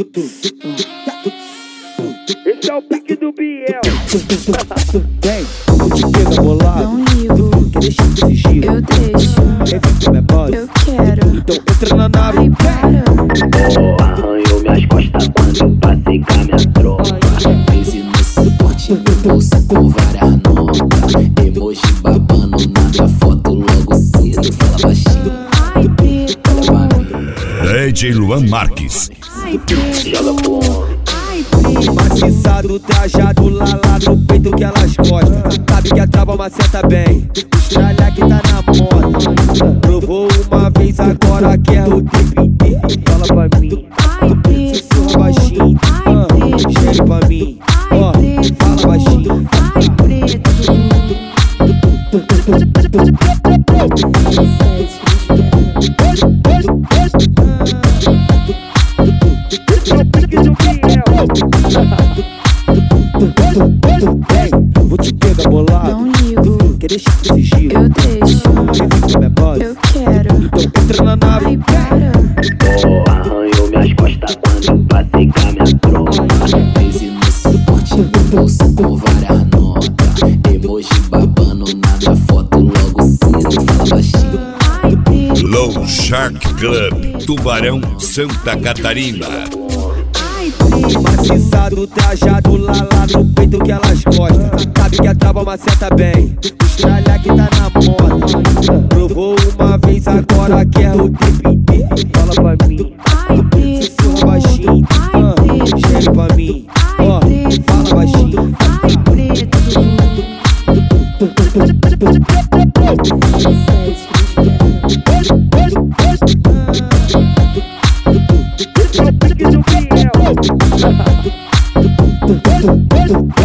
Esse é o pique do Biel. Vem, vou te pegar bolado. Não ligo, Quer deixar desse giro? eu deixo, Quer vir com minha base? eu quero. Então entra na nave. Ai, para. Oh, arranhou minhas costas quando eu passei com a minha tropa. Crise no suporte, bolsa com várias notas. Emoji babando na minha foto logo cedo. Fala baixinho, Ai, preto. olha pra mim. DJ Luan Marques. Ai, preto. Joga pro homem. Ai, preto. Maciçado, trajado, lá no peito que elas gostam. Sabe que a trava maceta bem. Estralha que tá na moda. Provou uma vez, agora quer o tempo inteiro. Fala pra mim, Ai, preto. sussurra baixinho. Ai, preto. Chega pra mim, ó, fala baixinho. Ai, preto. Esse é o pique do Biel. Vem, vou te pegar bolado. Não ligo, Quer deixar desse giro? eu deixo, Quer vir com minha base? eu quero. Então entra na nave. Ai, para. Oh, arranhou minhas costas quando eu passei com a minha tropa. Crise no suporte, bolsa com várias notas. Emoji babando na minha foto logo cedo. Fala baixinho. Ai, preto. Low Shark Club, Tubarão, Santa Catarina. Ai, preto. Maciçado, trajado, lá no peito que elas gostam. Sabe que a trava maceta bem. Estralha que tá na moda. Provou uma vez, agora quer o tempo inteiro. Fala pra mim, Ai, preto. sussurra baixinho. Ai, preto. Chega pra mim, ó, fala baixinho. Ai, preto. Esse é o pique do Biel.